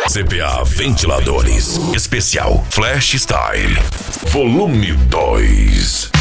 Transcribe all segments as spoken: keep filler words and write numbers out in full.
C P A Ventiladores. Especial Flash Style. Volume dois.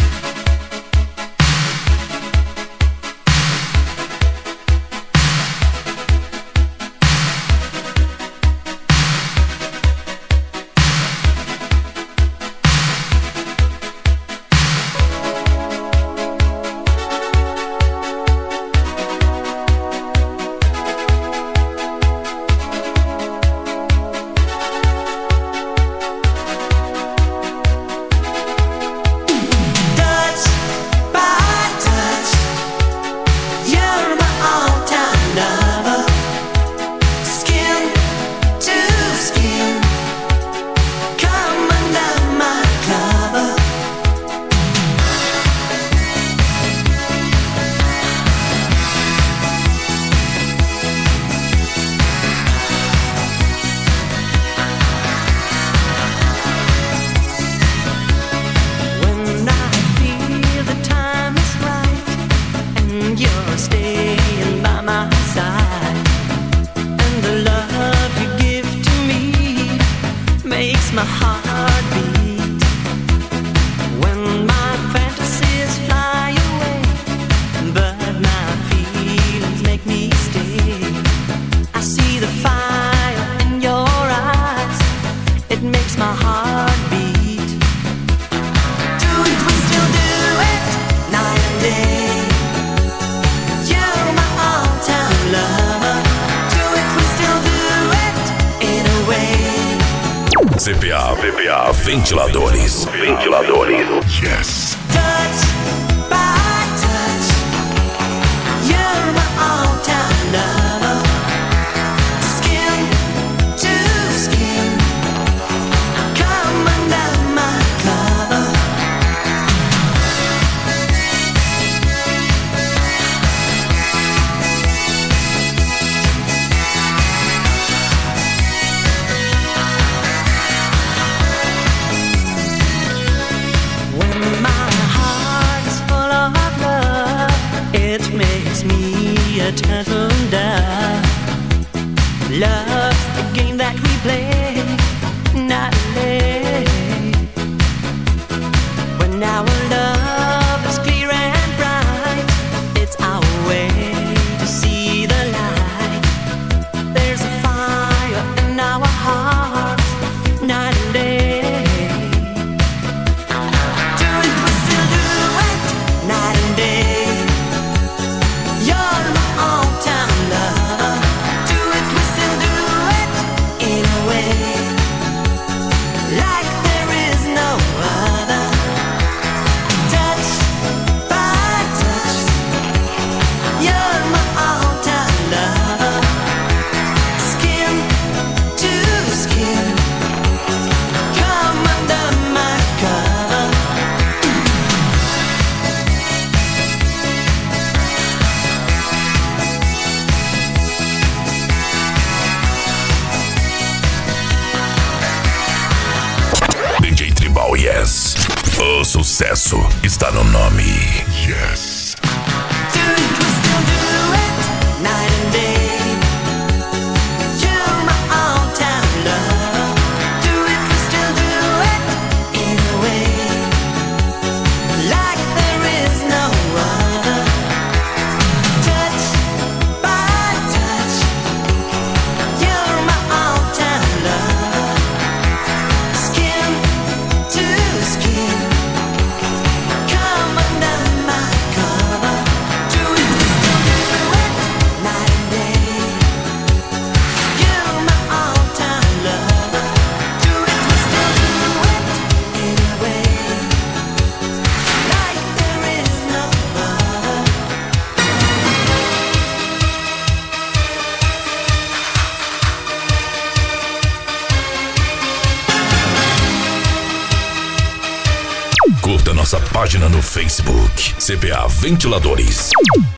My heart beat when my fantasies fly away, but my feelings make me stay. I see the fire in your eyes, it makes my heart beat. Do it, we still do it, night and day. You're my all-time lover. Do it, we still do it, in a way. C P A, C P A Ventiladores. Ventiladores. Yes. Touch by touch, you're my all-time lover. Skin to skin, come under my cover. When my heart is full of love, it makes me a turtle dove. Love's the game that we play nightly. When our love is clear and bright, it's our way to see the light. There's a fire in our hearts night and day. D J Tribal Yes. O sucesso está no nome. Yes. Do it, we still do it, night and day. You're my all-time lover. Do it, we still do it, in a way, like there is no other. Touch by touch, you're my all-time lover. Skin to skin, come under my cover. Do it, we still do it, night and day. You're my all-time lover. Do it, we still do it, in a way, like there is no other. Curta nossa página no Facebook. C P A Ventiladores.